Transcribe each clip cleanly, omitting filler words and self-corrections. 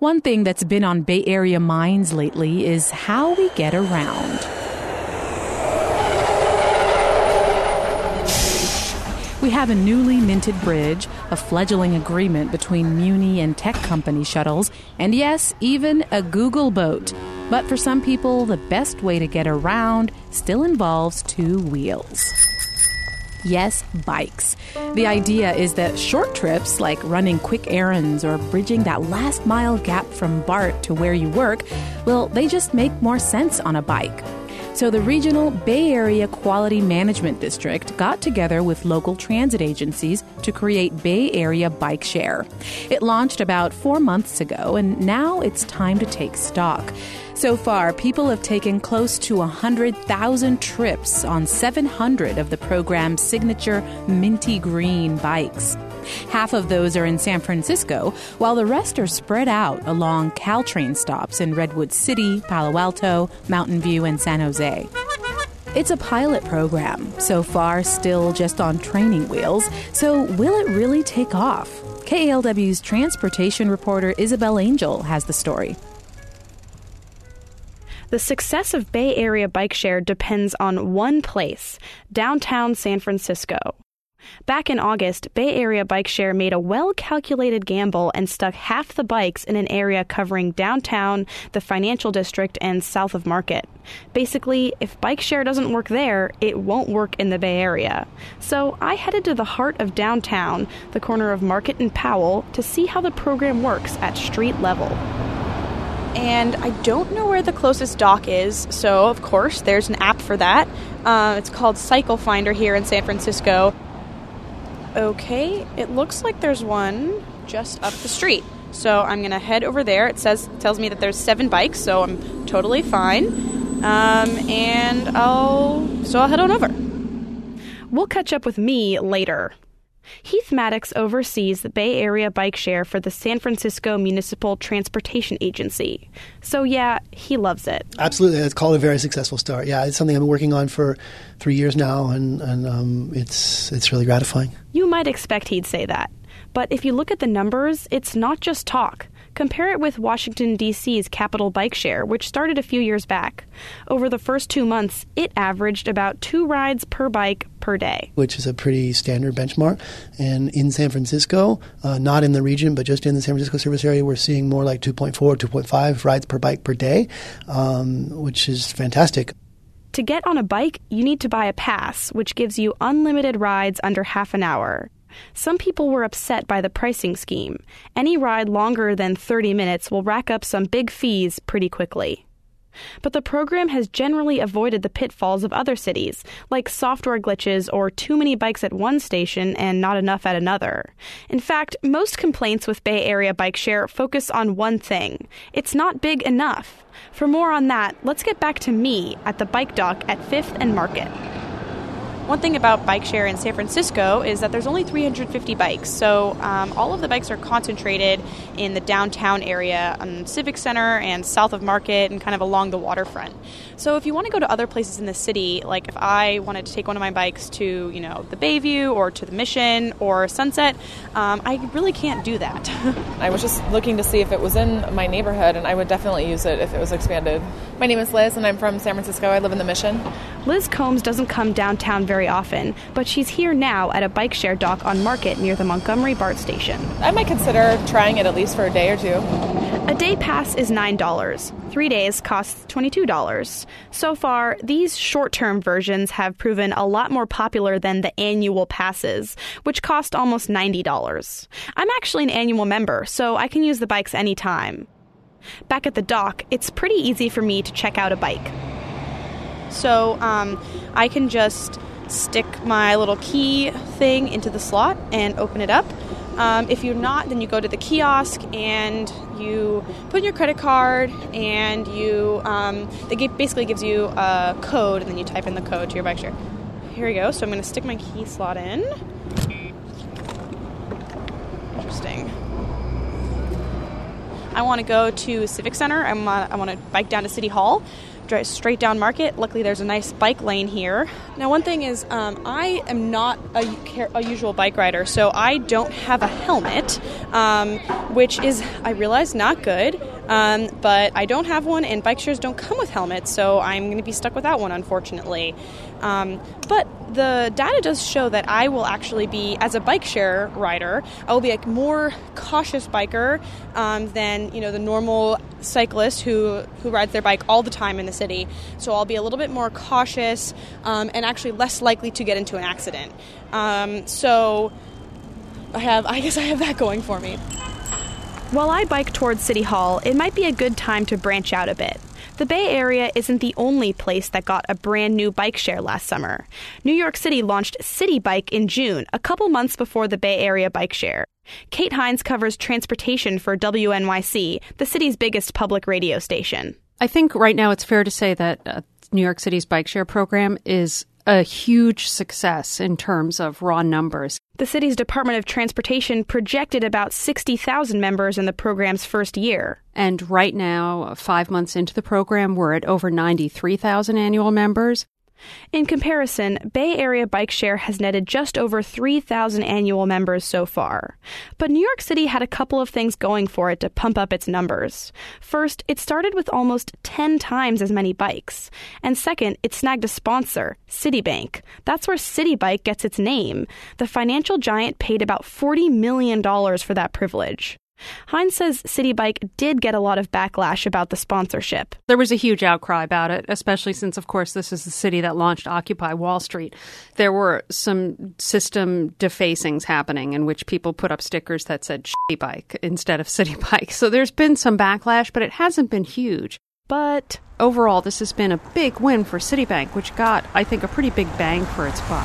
One thing that's been on Bay Area minds lately is how we get around. We have a newly minted bridge, a fledgling agreement between Muni and tech company shuttles, and yes, even a Google boat. But for some people, the best way to get around still involves two wheels. Yes, bikes. The idea is that short trips, like running quick errands or bridging that last mile gap from BART to where you work, well, they just make more sense on a bike. So the regional Bay Area Quality Management District got together with local transit agencies to create Bay Area Bike Share. It launched about 4 months ago, and now it's time to take stock. So far, people have taken close to 100,000 trips on 700 of the program's signature minty green bikes. Half of those are in San Francisco, while the rest are spread out along Caltrain stops in Redwood City, Palo Alto, Mountain View, and San Jose. It's a pilot program, so far still just on training wheels, so will it really take off? KALW's transportation reporter Isabel Angel has the story. The success of Bay Area Bike Share depends on one place, downtown San Francisco. Back in August, Bay Area Bike Share made a well-calculated gamble and stuck half the bikes in an area covering downtown, the financial district, and south of Market. Basically, if Bike Share doesn't work there, it won't work in the Bay Area. So I headed to the heart of downtown, the corner of Market and Powell, to see how the program works at street level. And I don't know where the closest dock is, so of course there's an app for that. It's called Cycle Finder here in San Francisco. Okay, it looks like there's one just up the street. So I'm going to head over there. It tells me that there's 7 bikes, so I'm totally fine. And I'll head on over. We'll catch up with me later. Heath Maddox oversees the Bay Area Bike Share for the San Francisco Municipal Transportation Agency. So yeah, he loves it. Absolutely. It's called a very successful start. Yeah, it's something I've been working on for 3 years now, and it's really gratifying. You might expect he'd say that. But if you look at the numbers, it's not just talk. Compare it with Washington, D.C.'s Capital Bike Share, which started a few years back. Over the first 2 months, it averaged about 2 rides per bike per day. Which is a pretty standard benchmark. And in San Francisco, not in the region, but just in the San Francisco service area, we're seeing more like 2.4, 2.5 rides per bike per day, which is fantastic. To get on a bike, you need to buy a pass, which gives you unlimited rides under half an hour. Some people were upset by the pricing scheme. Any ride longer than 30 minutes will rack up some big fees pretty quickly. But the program has generally avoided the pitfalls of other cities, like software glitches or too many bikes at one station and not enough at another. In fact, most complaints with Bay Area Bike Share focus on one thing. It's not big enough. For more on that, let's get back to me at the bike dock at 5th and Market. One thing about Bike Share in San Francisco is that there's only 350 bikes, so all of the bikes are concentrated in the downtown area, Civic Center and south of Market and kind of along the waterfront. So if you want to go to other places in the city, like if I wanted to take one of my bikes to, the Bayview or to the Mission or Sunset, I really can't do that. I was just looking to see if it was in my neighborhood, and I would definitely use it if it was expanded. My name is Liz, and I'm from San Francisco. I live in the Mission. Liz Combs doesn't come downtown very often, but she's here now at a bike share dock on Market near the Montgomery BART station. I might consider trying it at least for a day or two. A day pass is $9. 3 days costs $22. So far, these short-term versions have proven a lot more popular than the annual passes, which cost almost $90. I'm actually an annual member, so I can use the bikes anytime. Back at the dock, it's pretty easy for me to check out a bike. So I can just stick my little key thing into the slot and open it up. If you're not, then you go to the kiosk and you put in your credit card, and basically gives you a code, and then you type in the code to your bike share. Here we go. So I'm going to stick my key slot in. Interesting. I want to go to Civic Center. I want to bike down to City Hall. drive straight down Market. Luckily, there's a nice bike lane here. Now, one thing is I am not a usual bike rider, so I don't have a helmet, which is, I realize, not good. But I don't have one, and bike shares don't come with helmets, so I'm going to be stuck without one, unfortunately. But the data does show that I will actually be, as a bike share rider, I will be a more cautious biker than the normal cyclist who rides their bike all the time in the city. So I'll be a little bit more cautious and actually less likely to get into an accident. So I guess I have that going for me. While I bike towards City Hall, it might be a good time to branch out a bit. The Bay Area isn't the only place that got a brand new bike share last summer. New York City launched City Bike in June, a couple months before the Bay Area bike share. Kate Hines covers transportation for WNYC, the city's biggest public radio station. I think right now it's fair to say that New York City's bike share program is a huge success in terms of raw numbers. The city's Department of Transportation projected about 60,000 members in the program's first year. And right now, 5 months into the program, we're at over 93,000 annual members. In comparison, Bay Area Bike Share has netted just over 3,000 annual members so far. But New York City had a couple of things going for it to pump up its numbers. First, it started with almost 10 times as many bikes. And second, it snagged a sponsor, Citibank. That's where City Bike gets its name. The financial giant paid about $40 million for that privilege. Hines says City Bike did get a lot of backlash about the sponsorship. There was a huge outcry about it, especially since, of course, this is the city that launched Occupy Wall Street. There were some system defacings happening in which people put up stickers that said Shitty Bike instead of City Bike. So there's been some backlash, but it hasn't been huge. But overall, this has been a big win for Citibank, which got, I think, a pretty big bang for its buck.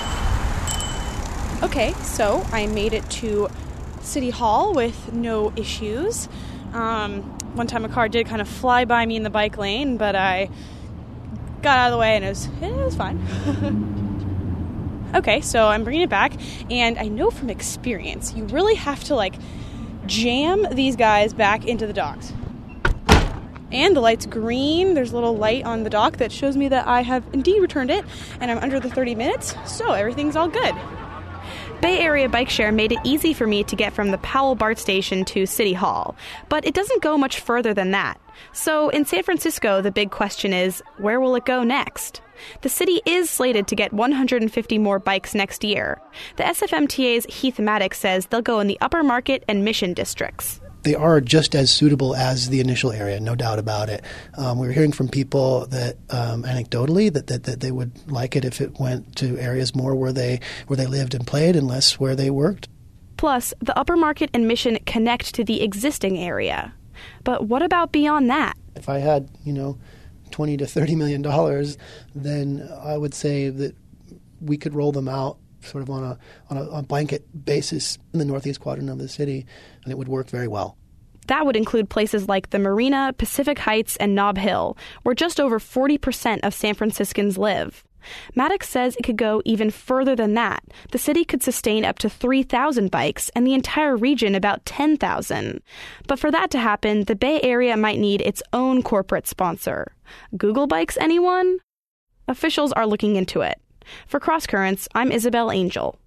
Okay, so I made it to City Hall with no issues. One time a car did kind of fly by me in the bike lane, but I got out of the way and it was fine. Okay, so I'm bringing it back, and I know from experience you really have to jam these guys back into the docks. And the light's green. There's a little light on the dock that shows me that I have indeed returned it, and I'm under the 30 minutes, so everything's all good. Bay Area Bike Share made it easy for me to get from the Powell BART station to City Hall, but it doesn't go much further than that. So in San Francisco, the big question is, where will it go next? The city is slated to get 150 more bikes next year. The SFMTA's Heath Maddox says they'll go in the Upper Market and Mission districts. They are just as suitable as the initial area, no doubt about it. We were hearing from people that anecdotally that they would like it if it went to areas more where they lived and played and less where they worked. Plus, the Upper Market and Mission connect to the existing area. But what about beyond that? If I had, $20 to $30 million, then I would say that we could roll them out sort of on a blanket basis in the northeast quadrant of the city, and it would work very well. That would include places like the Marina, Pacific Heights, and Nob Hill, where just over 40% of San Franciscans live. Maddox says it could go even further than that. The city could sustain up to 3,000 bikes, and the entire region about 10,000. But for that to happen, the Bay Area might need its own corporate sponsor. Google Bikes, anyone? Officials are looking into it. For Cross Currents, I'm Isabel Angel.